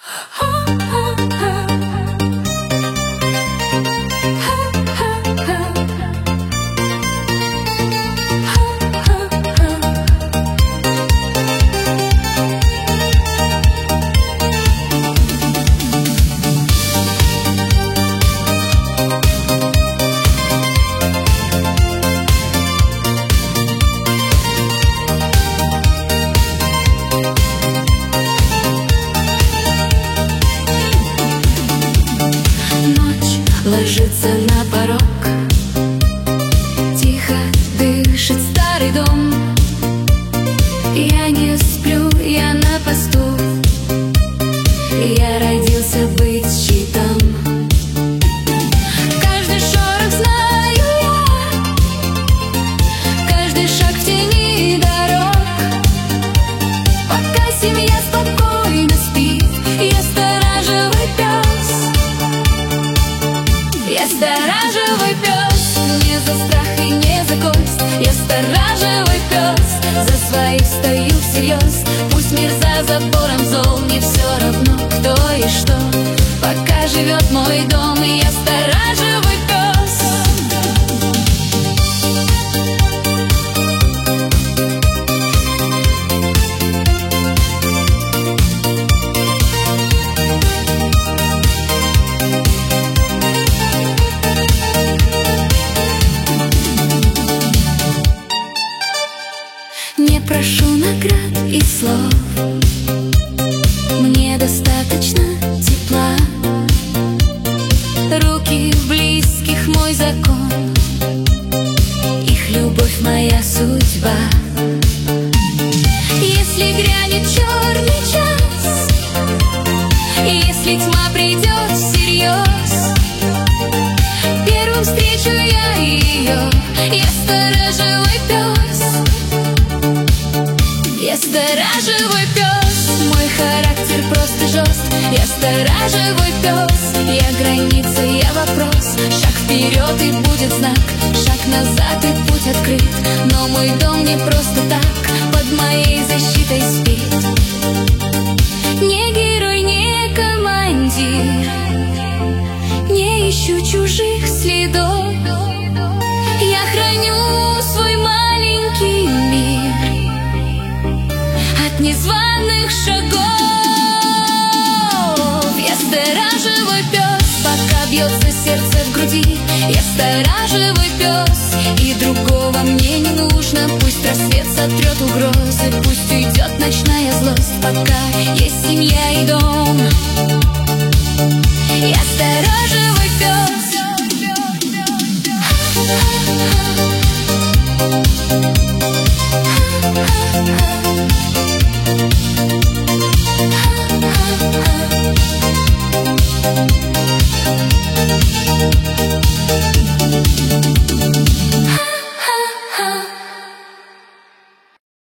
Ложится на порог, тихо дышит старый дом. Я не сплю, я на посту, я родился быть щитом. Каждый шорох знаю я, каждый шаг в тени дорог. Пока семья спокойно спит, я сторожевый пес. Я сторожевый пес, не за страх и не за кость. Я сторожевый пес, за своих стою всерьез. Пусть мир за забором зол, мне все равно кто и что. Пока живет мой дом, и я сторожевый пес. Не прошу наград и слов, мне достаточно тепла. Руки близких мой закон, их любовь моя судьба. Если грянет черный час, если тьма придет всерьез, первым встречу я ее. Я сторожевой пес. Я сторожевой пес, мой характер просто жест. Я сторожевой пес, я граница, я вопрос. Шаг вперед и будет знак, шаг назад и путь открыт. Но мой дом не просто так, под моей защитой спит. Не герой, не командир, не ищу чужих следов. Я храню свой маленький мир от незваных шагов. Я сторожевой пес, пока бьется сердце в груди. Я сторожевой пес, и другого мне не нужно. Пусть рассвет сотрет угрозы, пусть уйдет ночная злость. Пока есть семья и дом, я сторожевой пес.